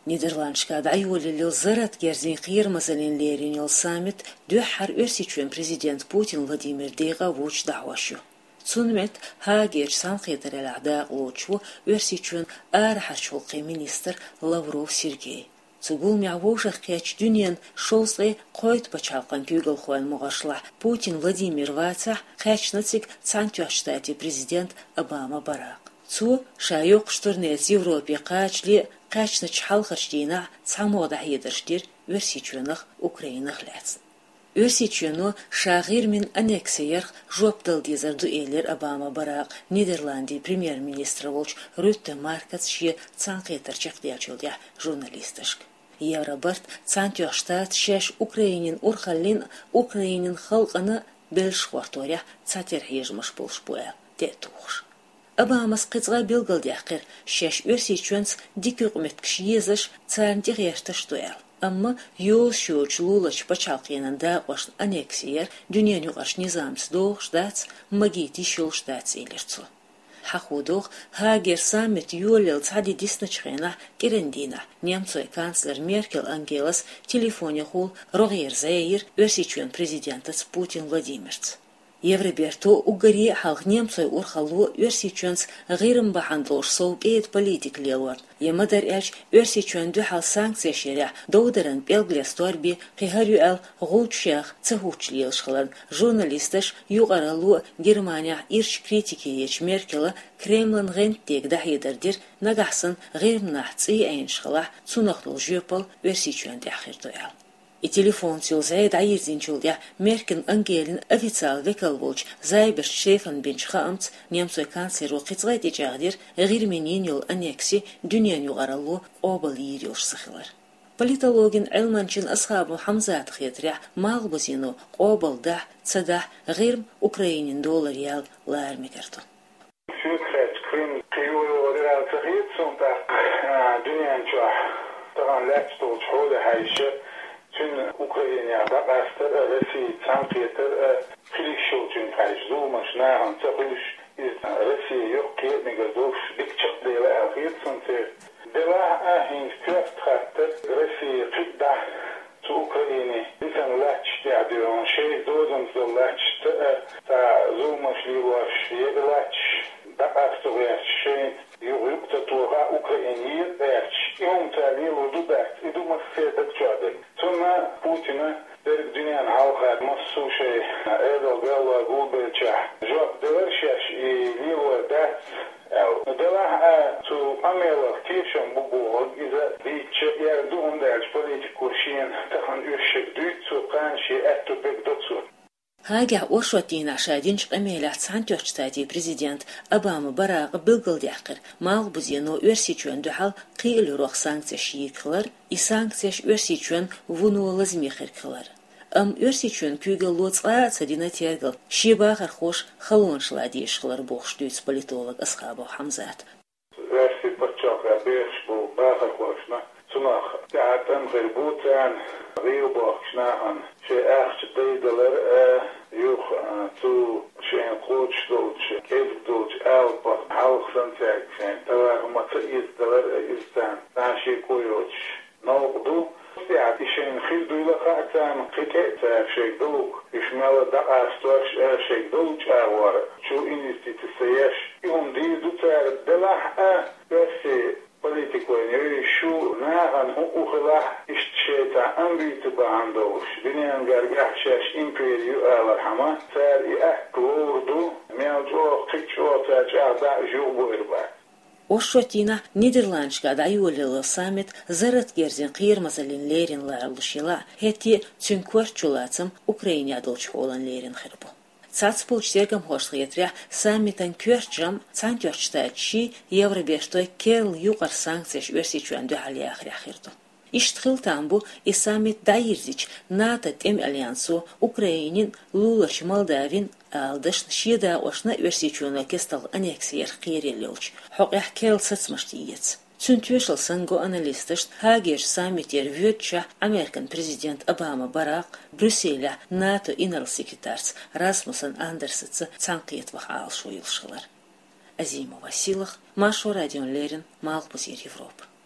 Нидерландшкада айолилил зарат герзин қиырмазалин леринил саммит дюхар өрсичуен президент Путин Владимир Дейга вуч дауашу. Цунмет хагер санқетер الأعداء лучу өрсичуен архарчулқи министр Лавров Сергей. Цугул мявошах кеч дюнен шолсры қойт бачалқан кюгл хуан мугашла Путин Владимир Вацах кечнацик цантюаштати президент Обама Барак. Цу шайоқ штурнец Европе качли качнач халхарштина цамода хедерштир өрсичуенах Украинах ләцн. Өрсичуену шағир мен аннексиях жоптал дезер дуэлер Обама Барак Нидерланди премьер-министр волч Рютте Маркац шие цанқетер чақдиячылдя журналистышк. Евробарт цантюаштат шеш Украинин урхаллин Украинин халқаны белшхварторя цатер хежмаш болшпуя детухш. Обамас қыцға белгалдяқыр шеш өрсичуенс дикюқметкш езыш царнтих ешташтуял. Amma yol şoç lulaç paçalqyenanda qoşn anneksiyer dünyanı qaş nizams doğuşdats magiti şolşdats elertsu. Haxudoq hager samet yolel tsadi disnaçxena gerendina Nemtsoy kansler Merkel Angelas telefoni xul roğer zayir örsiçuen prezidentas Putin Vladimirts. Евроберту угари халх немцой урхалу өрсичуенс гырым бахандлош соупейт политик лелуар. Ямадар эч өрсичуен духал санкция шеря доудерен белглес торби қихарюэл гулчах цехучлиелшхалан журналисташ югаралу Германия ирш критики еч Меркела Кремлен генттег дахидердир нагахсын гырмнах ци эйншхала цунахлу жөпал өрсичуен дахирдоял. И телефон сюлзайд айзинчулдя Меркен Ангелин официал векалволч зайберш шефан бенчхамц немцой канцлеру қицгайти жагдир гирменинил аннекси дюнян югаралу обал ирилш сахилар. Политологин Элманчин асхабу Хамзат хитря малбузину обал да цада гирм Украинин доллар ял лармикарту. Tüm Ukrayna'da bastır Rusya sanktiyatır filikşul tüm kayıcı maşına hançakış Rusya yok ki megadoş dikçak dela ahir santer dela ahin köft hattır Rusya qidda tu Ukrayna insan laç diyor şey dozum laç ta zulmaşli var yeglaç da astırıyor şey yok da tuğa Ukrayna'yı berç yom tali ludubat iduma fedak çadır sonra Putin'a derk dünyanın halka masu şey Erdal Galla Gulbeç'a cevap deverşeş liwa dat dela tu amela kişen bu iza diçe yardı onda politik kurşin tahan üşek dütsu kanşi ettupek dotsu. Хагя ошотина шадинч эмеля цантёчтати президент Обама Барак билгалдяқыр малбузину өрсичуен духал қийл рох санкция шииклар и санкция өрсичуен вунулазмихирклар. Өрсичуен күйгел лоцqa цадина тергал шибахар хош халоншладишклар бохштуйц политолог Асхабу Хамзат. Верси парчака бешбу бахар хошна цунах таатам гырбутан рибохшнахан ше ахч дейдалар юх ту шен коч долч кев долч алпа халхсан цекшен тавар мата издалар истан наши койоч новду ساعة شين خير دولا خاتم قطعت شيء دلوك إشمال دقة استوش شيء دلوك أور شو إنستي تسيش يوم دي دوتار دلح بس политикой شو ناهن هو خلاح اشتشيتا أمريت باندوش بنيان جرجح شاش إمبريو الرحمة سار يأكلوردو مياجو قيتشو تاجع جو بويربا Ошотина Нидерландшкада айолила саммит зарат герзин қиырмазалин лерин ларлышила хети цюнкварчулацам Украине адолчхолан лерин хирбу. Цацполчтергам хошлыетря саммитан кёрчам цантёрчтачи Евробештой керл юқар санкцияш өрсичуан духалиахря хирду. Иштхил тамбу и саммит дайирзич НАТО тем альянсу Украинин лулач Молдавин алдаш шида ошна өрсичуна кестал аннексиер қиерелёлч. Хоқях керл сацмаштиец. Цюнтюшл санго аналисташ хагеш саммитер вётча Американ президент Обама Барак Брюсселя НАТО инерл-секретарц Расмуссен Андерсыцы цанқиетвах алшуилшылар. Азимова Силах, Машу Радион Лерин, Малбузер Европа.